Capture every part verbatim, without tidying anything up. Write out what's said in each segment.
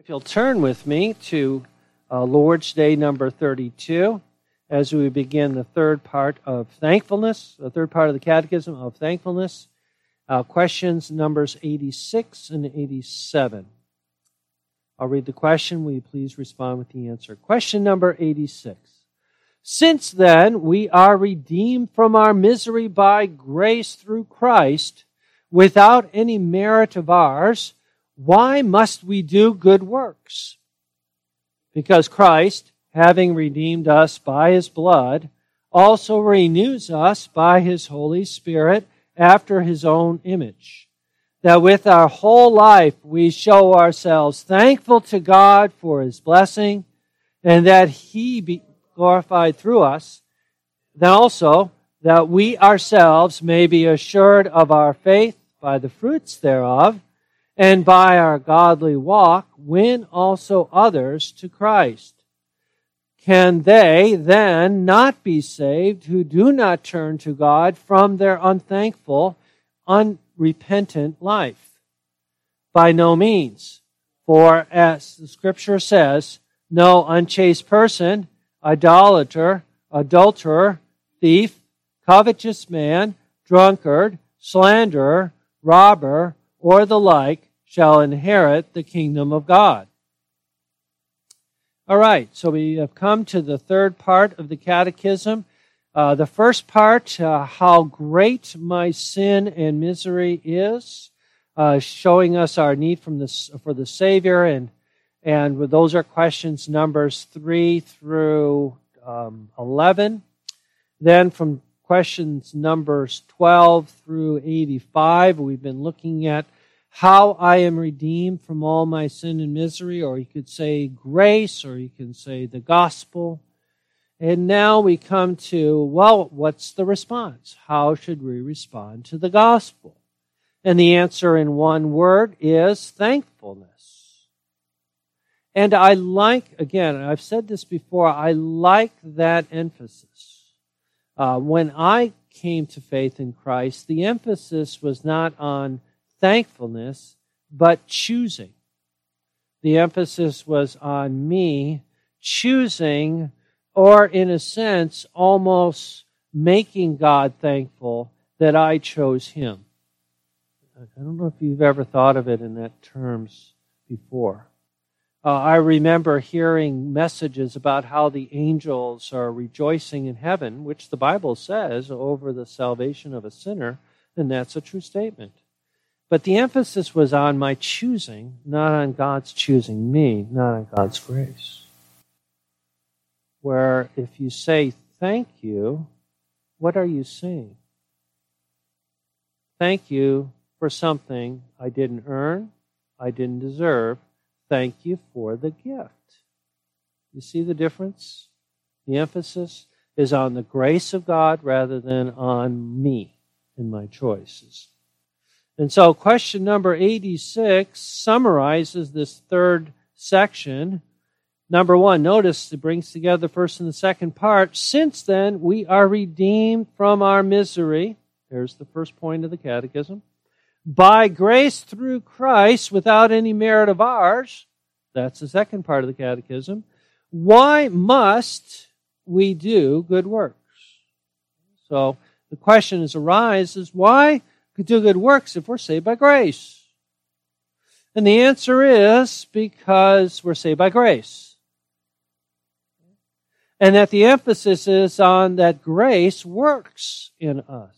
If you'll turn with me to uh, Lord's Day number thirty-two, as we begin the third part of thankfulness, the third part of the Catechism of Thankfulness, uh, questions numbers eighty-six and eighty-seven. I'll read the question. Will you please respond with the answer? Question number eighty-six. Since then we are redeemed from our misery by grace through Christ, without any merit of ours, why must we do good works? Because Christ, having redeemed us by His blood, also renews us by His Holy Spirit after His own image, that with our whole life we show ourselves thankful to God for His blessing, and that He be glorified through us, then also that we ourselves may be assured of our faith by the fruits thereof, and by our godly walk win also others to Christ. Can they then not be saved who do not turn to God from their unthankful, unrepentant life? By no means. For as the Scripture says, no unchaste person, idolater, adulterer, thief, covetous man, drunkard, slanderer, robber, or the like, shall inherit the kingdom of God. All right, so we have come to the third part of the Catechism. Uh, the first part, uh, how great my sin and misery is, uh, showing us our need from the, for the Savior, and and those are questions numbers three through um, eleven. Then from questions numbers twelve through eighty-five, we've been looking at how I am redeemed from all my sin and misery, or you could say grace, or you can say the gospel. And now we come to, well, what's the response? How should we respond to the gospel? And the answer in one word is thankfulness. And I like, again, I've said this before, I like that emphasis. Uh, when I came to faith in Christ, the emphasis was not on thankfulness, but choosing. The emphasis was on me choosing, or in a sense, almost making God thankful that I chose Him. I don't know if you've ever thought of it in that terms before. Uh, I remember hearing messages about how the angels are rejoicing in heaven, which the Bible says over the salvation of a sinner, and that's a true statement. But the emphasis was on my choosing, not on God's choosing me, not on God's grace. Where if you say thank you, what are you saying? Thank you for something I didn't earn, I didn't deserve. Thank you for the gift. You see the difference? The emphasis is on the grace of God rather than on me and my choices. And so question number eighty-six summarizes this third section. Number one, notice it brings together the first and the second part. Since then, we are redeemed from our misery. There's the first point of the Catechism. By grace through Christ, without any merit of ours. That's the second part of the Catechism. Why must we do good works? So the question is arises, why do good works if we're saved by grace? And the answer is because we're saved by grace. And that the emphasis is on that grace works in us.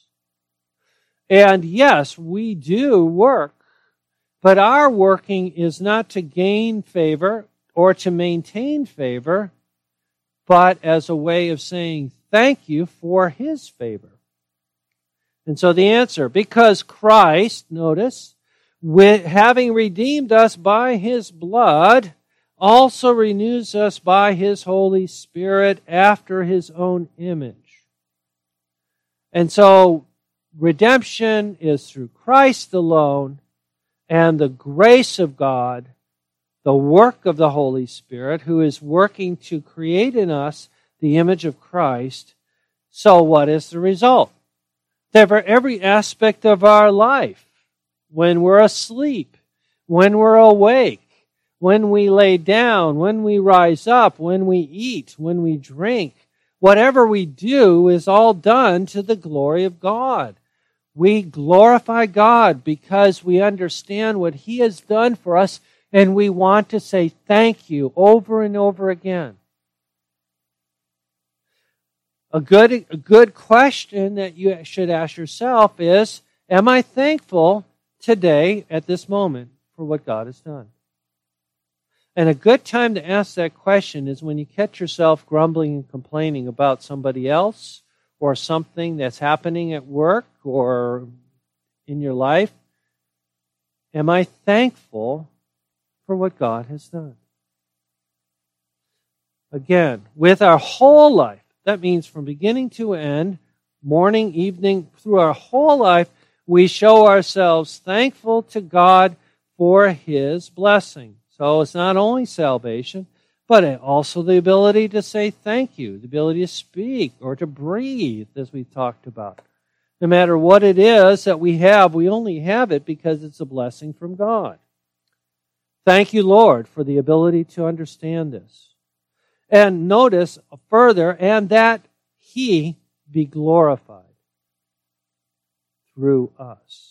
And yes, we do work, but our working is not to gain favor or to maintain favor, but as a way of saying thank you for His favor. And so the answer, because Christ, notice, with, having redeemed us by His blood, also renews us by His Holy Spirit after His own image. And so redemption is through Christ alone, and the grace of God, the work of the Holy Spirit, who is working to create in us the image of Christ. So what is the result? That for every aspect of our life, when we're asleep, when we're awake, when we lay down, when we rise up, when we eat, when we drink. Whatever we do is all done to the glory of God. We glorify God because we understand what He has done for us, and we want to say thank you over and over again. A good, a good question that you should ask yourself is, am I thankful today at this moment for what God has done? And a good time to ask that question is when you catch yourself grumbling and complaining about somebody else or something that's happening at work or in your life. Am I thankful for what God has done? Again, with our whole life, that means from beginning to end, morning, evening, through our whole life, we show ourselves thankful to God for His blessing. So it's not only salvation, but also the ability to say thank you, the ability to speak or to breathe, as we talked about. No matter what it is that we have, we only have it because it's a blessing from God. Thank you, Lord, for the ability to understand this. And notice further, and that He be glorified through us.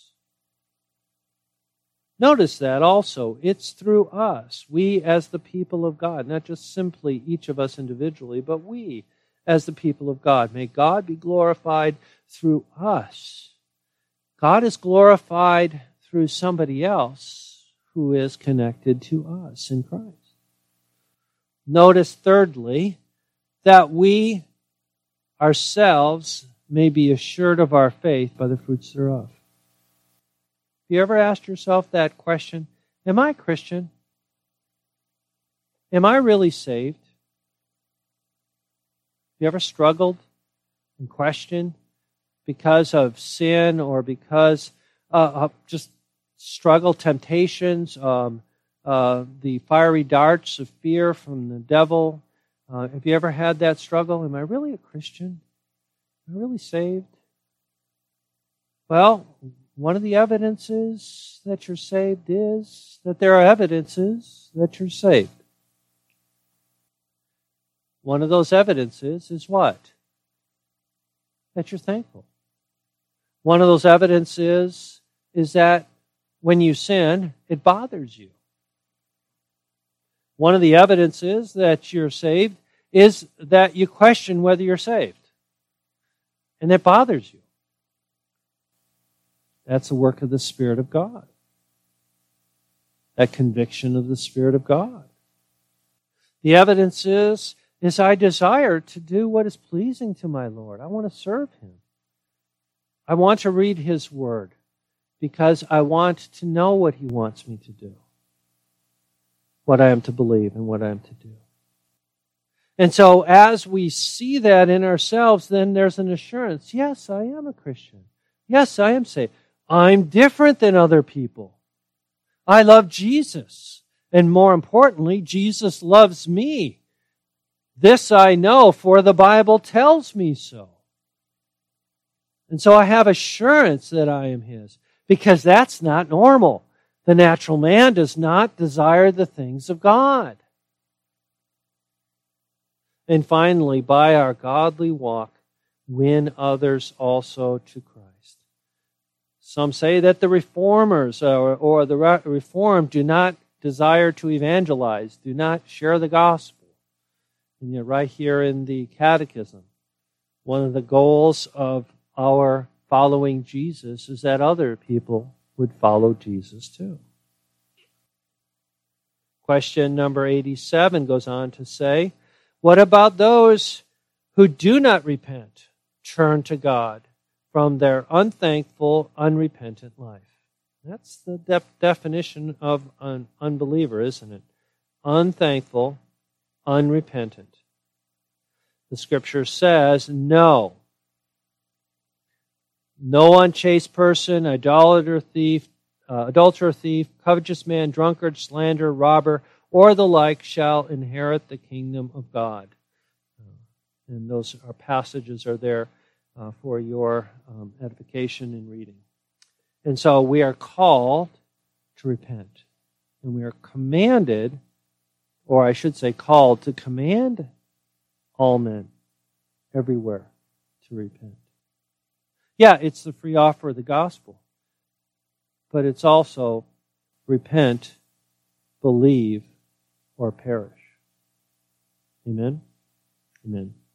Notice that also. It's through us. We as the people of God, not just simply each of us individually, but we as the people of God. May God be glorified through us. God is glorified through somebody else who is connected to us in Christ. Notice, thirdly, that we ourselves may be assured of our faith by the fruits thereof. Have you ever asked yourself that question? Am I a Christian? Am I really saved? Have you ever struggled and questioned because of sin or because uh, of just struggle, temptations, um, uh, the fiery darts of fear from the devil? Uh, have you ever had that struggle? Am I really a Christian? Am I really saved? Well, one of the evidences that you're saved is that there are evidences that you're saved. One of those evidences is what? That you're thankful. One of those evidences is that when you sin, it bothers you. One of the evidences that you're saved is that you question whether you're saved. And that bothers you. That's the work of the Spirit of God. That conviction of the Spirit of God. The evidence is, is I desire to do what is pleasing to my Lord. I want to serve Him. I want to read His Word because I want to know what He wants me to do. What I am to believe and what I am to do. And so as we see that in ourselves, then there's an assurance. Yes, I am a Christian. Yes, I am saved. I'm different than other people. I love Jesus. And more importantly, Jesus loves me. This I know, for the Bible tells me so. And so I have assurance that I am His, because that's not normal. The natural man does not desire the things of God. And finally, by our godly walk, win others also to Christ. Some say that the reformers or, or the reformed do not desire to evangelize, do not share the gospel. And yet right here in the Catechism, one of the goals of our following Jesus is that other people would follow Jesus too. Question number eighty-seven goes on to say, what about those who do not repent, turn to God from their unthankful, unrepentant life? That's the def- definition of an unbeliever, isn't it? Unthankful, unrepentant. The Scripture says, no. No unchaste person, idolater, thief, uh, adulterer, thief, covetous man, drunkard, slanderer, robber, or the like shall inherit the kingdom of God. Uh, and those are passages are there uh, for your um, edification and reading. And so we are called to repent. And we are commanded, or I should say called, to command all men everywhere to repent. Yeah, it's the free offer of the gospel, but it's also repent, believe, or perish. Amen? Amen.